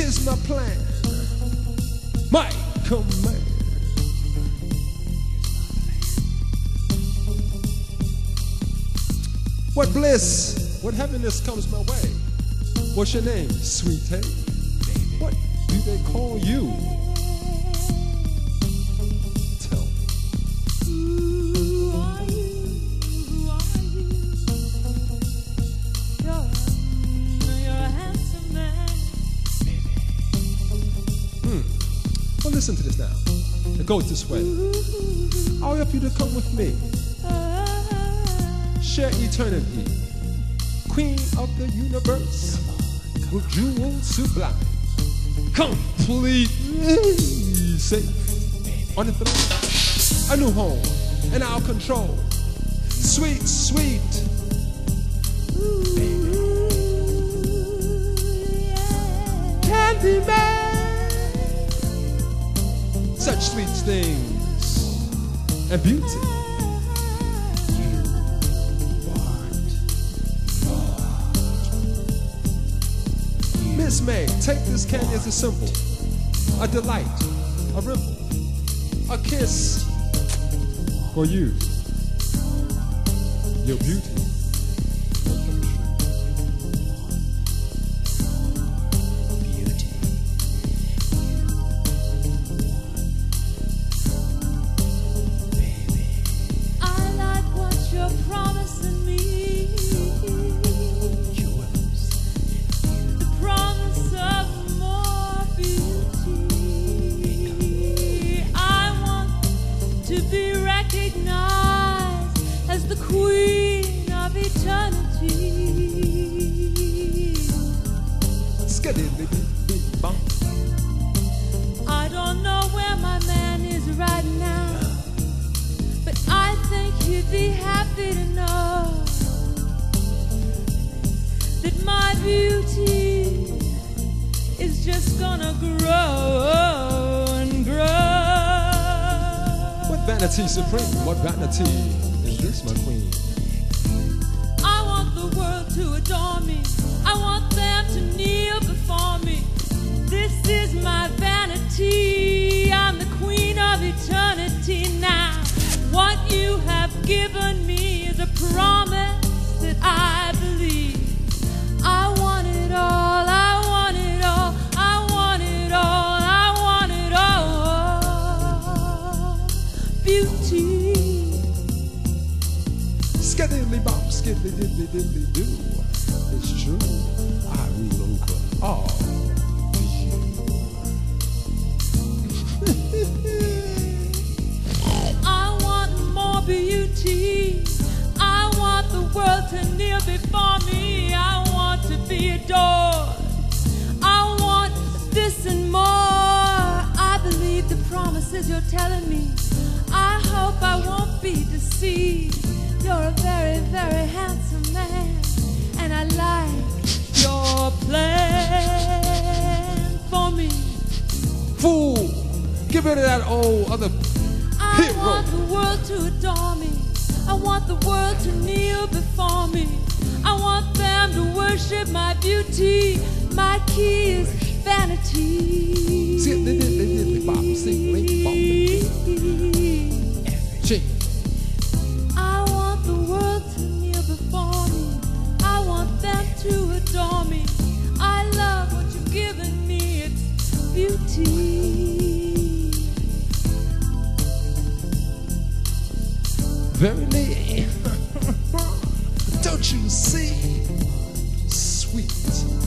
Here's my plan, my command. What bliss, what happiness comes my way? What's your name, sweetheart? What do they call you? Tell me. Who are you? Who are you? You're a handsome man. Well, listen to this now. It goes this way. I'll help you to come with me. Share eternity. Queen of the universe. With jewels sublime. Completely safe. On the throne. A new home. And our control. Sweet, sweet. Candy man. Such sweet things. And beauty. Miss May, take this candy as a symbol, a delight, a ripple, a kiss for you, your beauty. I like what you're promising me. As the queen of eternity. I don't know where my man is right now, but I think he'd be happy to know that my beauty is just gonna grow and grow. What vanity supreme, what vanity is this, my queen? I want the world to adore me. I want them to kneel before me. This is my vanity. I'm the queen of eternity now. What you have given me is a promise that I believe. I want it all. I want it all. I want it all. I want it all. Beauty. Skiddly bop, skiddly diddly diddly do. It's true, I rule over all. I want more beauty. I want the world to kneel before me. I want to be adored. I want this and more. I believe the promises you're telling me. I hope I won't be deceived. You're a very, very handsome man, and I like your plan for me. Fool, give it to that old other I hero. want the world to adore me. I want the world to kneel before me. I want them to worship my beauty. My key is vanity. Skiddly diddly diddly bop, skiddly bop, ching. I want the world to kneel before me. I want them to adore me. I love what you've given me. It's beauty. Verily, don't you see, sweet